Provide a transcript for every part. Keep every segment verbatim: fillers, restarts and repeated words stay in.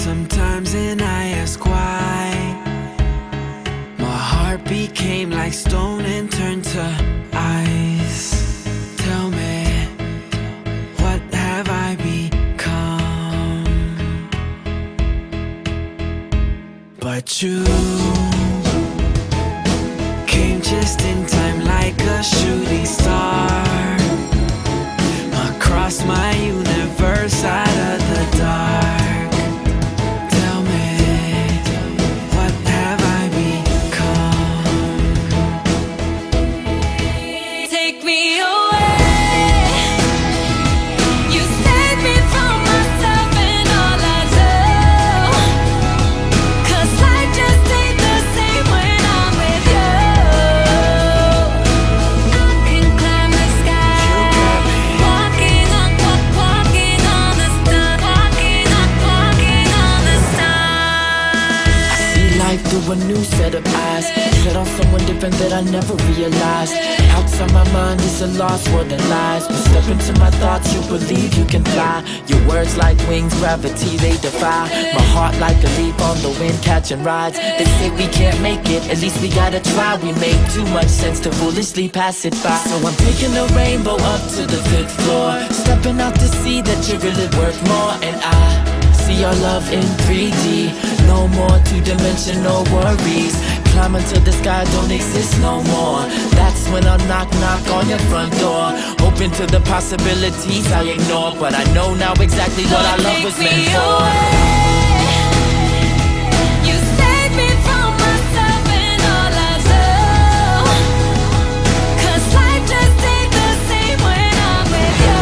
sometimes and I ask why. My heart became like stone and turned to ice. Tell me, what have I become? But you came just in time like a shooting star across my universe out of the dark. Tell me, what have I become? Take me away. You saved me from myself and all I do. 'Cause life just ain't the same when I'm with you. I can climb the sky. You got me. Walking on, walk, walking on the sun. Walking on, walking on the sun. I see life through a new set of eyes, set on someone different that I never realized. Outside my mind is a lost world and lies, but step into my thoughts, you believe you can fly. Your words like wings, gravity they defy. My heart like a leaf on the wind, catching rides. They say we can't make it, at least we gotta try. We make too much sense to foolishly pass it by. So I'm taking the rainbow up to the fifth floor, stepping out to see that you're really worth more. And I see our love in three D, no more two-dimensional worries. Climb until the sky don't exist no more. That's when I'll knock, knock on your front door. Open to the possibilities I ignore, but I know now exactly what our love was meant for. You saved me from myself and all I do. 'Cause life just ain't the same when I'm with you.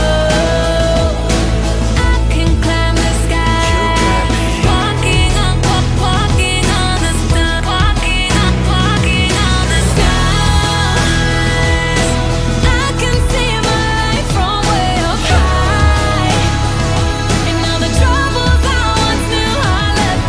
I can climb the sky. Walking on, walk, walking on the sun. Walking on, walking on the skies. I can see my life from way up high. And all the troubles I once knew I left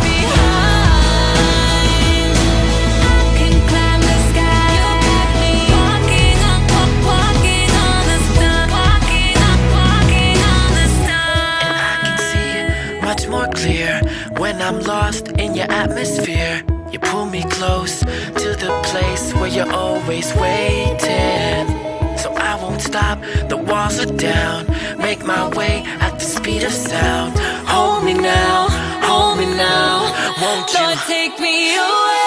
behind. I can climb the sky. Walking on, walk, walking on the sun. Walking on, walking on the sun. And I can see much more clear when I'm lost in your atmosphere. You pull me close to the place where you're always waiting. So I won't stop, the walls are down. Make my way at the speed of sound. Hold me now, hold me now, won't you? Lord, take me away.